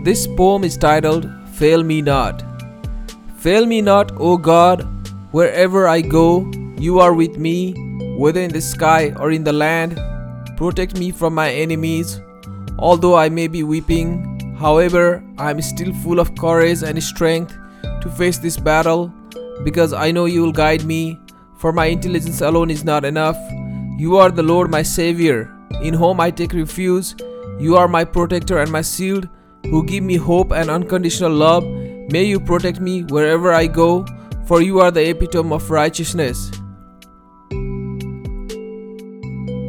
This poem is titled Fail Me Not. Fail me not, O God, wherever I go, you are with me, whether in the sky or in the land. Protect me from my enemies, although I may be weeping. However, I am still full of courage and strength to face this battle, because I know you will guide me, for my intelligence alone is not enough. You are the Lord my Savior, in whom I take refuge. You are my protector and my shield, who give me hope and unconditional love. May you protect me wherever I go, for you are the epitome of righteousness.